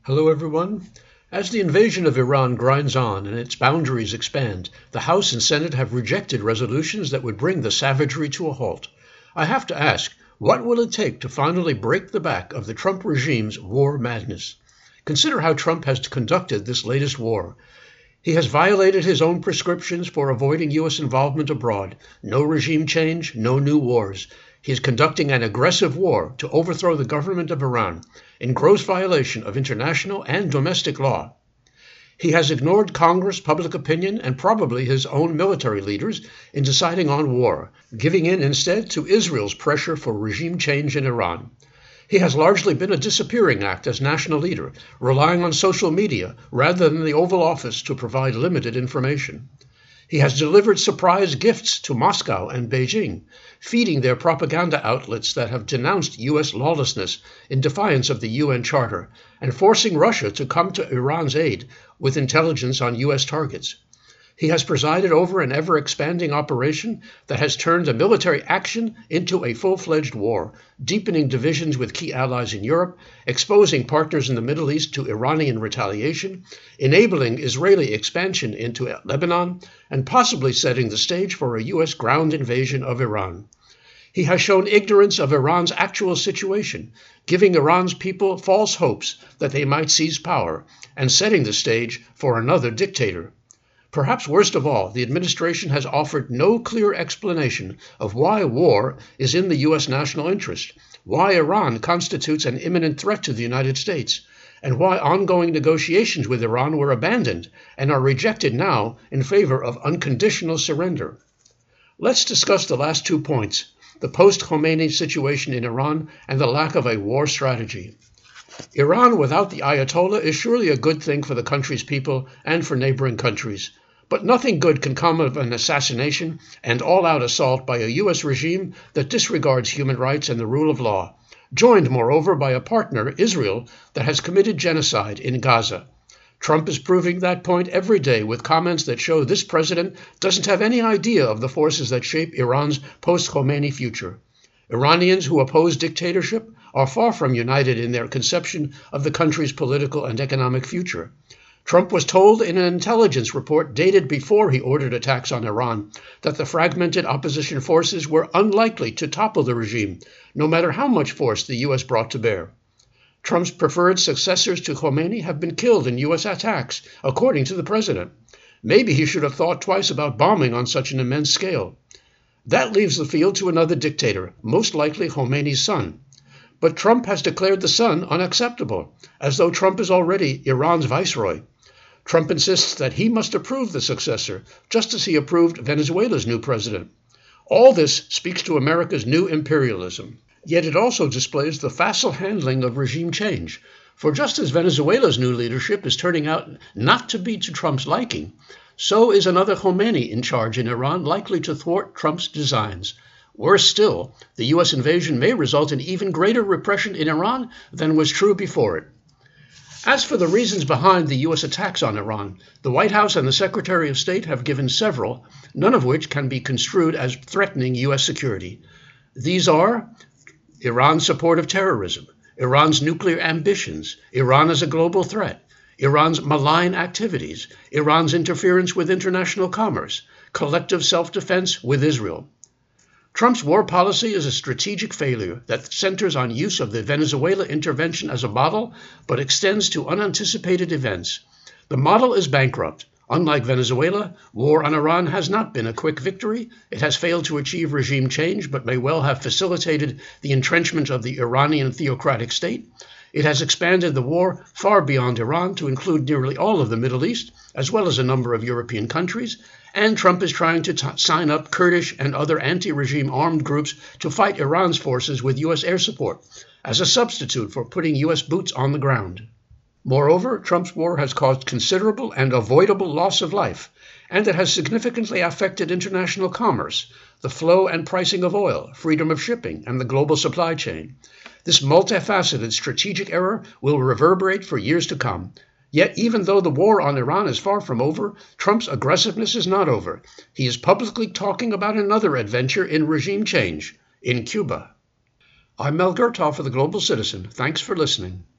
Hello, everyone. As the invasion of Iran grinds on and its boundaries expand, the House and Senate have rejected resolutions that would bring the savagery to a halt. I have to ask, what will it take to finally break the back of the Trump regime's war madness? Consider how Trump has conducted this latest war. He has violated his own prescriptions for avoiding U.S. involvement abroad. No regime change, no new wars. He is conducting an aggressive war to overthrow the government of Iran in gross violation of international and domestic law. He has ignored Congress, public opinion, and probably his own military leaders in deciding on war, giving in instead to Israel's pressure for regime change in Iran. He has largely been a disappearing act as national leader, relying on social media rather than the Oval Office to provide limited information. He has delivered surprise gifts to Moscow and Beijing, feeding their propaganda outlets that have denounced U.S. lawlessness in defiance of the UN Charter, and forcing Russia to come to Iran's aid with intelligence on U.S. targets. He has presided over an ever-expanding operation that has turned a military action into a full-fledged war, deepening divisions with key allies in Europe, exposing partners in the Middle East to Iranian retaliation, enabling Israeli expansion into Lebanon, and possibly setting the stage for a U.S. ground invasion of Iran. He has shown ignorance of Iran's actual situation, giving Iran's people false hopes that they might seize power, and setting the stage for another dictator. Perhaps worst of all, the administration has offered no clear explanation of why war is in the U.S. national interest, why Iran constitutes an imminent threat to the United States, and why ongoing negotiations with Iran were abandoned and are rejected now in favor of unconditional surrender. Let's discuss the last 2 points, the post-Khomeini situation in Iran and the lack of a war strategy. Iran without the Ayatollah is surely a good thing for the country's people and for neighboring countries. But nothing good can come of an assassination and all-out assault by a U.S. regime that disregards human rights and the rule of law, joined, moreover, by a partner, Israel, that has committed genocide in Gaza. Trump is proving that point every day with comments that show this president doesn't have any idea of the forces that shape Iran's post-Khomeini future. Iranians who oppose dictatorship are far from united in their conception of the country's political and economic future. Trump was told in an intelligence report dated before he ordered attacks on Iran that the fragmented opposition forces were unlikely to topple the regime, no matter how much force the U.S. brought to bear. Trump's preferred successors to Khomeini have been killed in U.S. attacks, according to the president. Maybe he should have thought twice about bombing on such an immense scale. That leaves the field to another dictator, most likely Khomeini's son. But Trump has declared the son unacceptable, as though Trump is already Iran's viceroy. Trump insists that he must approve the successor, just as he approved Venezuela's new president. All this speaks to America's new imperialism. Yet it also displays the facile handling of regime change. For just as Venezuela's new leadership is turning out not to be to Trump's liking, so is another Khomeini in charge in Iran likely to thwart Trump's designs. Worse still, the U.S. invasion may result in even greater repression in Iran than was true before it. As for the reasons behind the U.S. attacks on Iran, the White House and the Secretary of State have given several, none of which can be construed as threatening U.S. security. These are Iran's support of terrorism, Iran's nuclear ambitions, Iran as a global threat, Iran's malign activities, Iran's interference with international commerce, collective self-defense with Israel. Trump's war policy is a strategic failure that centers on use of the Venezuela intervention as a model, but extends to unanticipated events. The model is bankrupt. Unlike Venezuela, war on Iran has not been a quick victory. It has failed to achieve regime change, but may well have facilitated the entrenchment of the Iranian theocratic state. It has expanded the war far beyond Iran to include nearly all of the Middle East, as well as a number of European countries, and Trump is trying to sign up Kurdish and other anti-regime armed groups to fight Iran's forces with U.S. air support, as a substitute for putting U.S. boots on the ground. Moreover, Trump's war has caused considerable and avoidable loss of life, and it has significantly affected international commerce, the flow and pricing of oil, freedom of shipping, and the global supply chain. This multifaceted strategic error will reverberate for years to come. Yet even though the war on Iran is far from over, Trump's aggressiveness is not over. He is publicly talking about another adventure in regime change in Cuba. I'm Mel Gertow for The Global Citizen. Thanks for listening.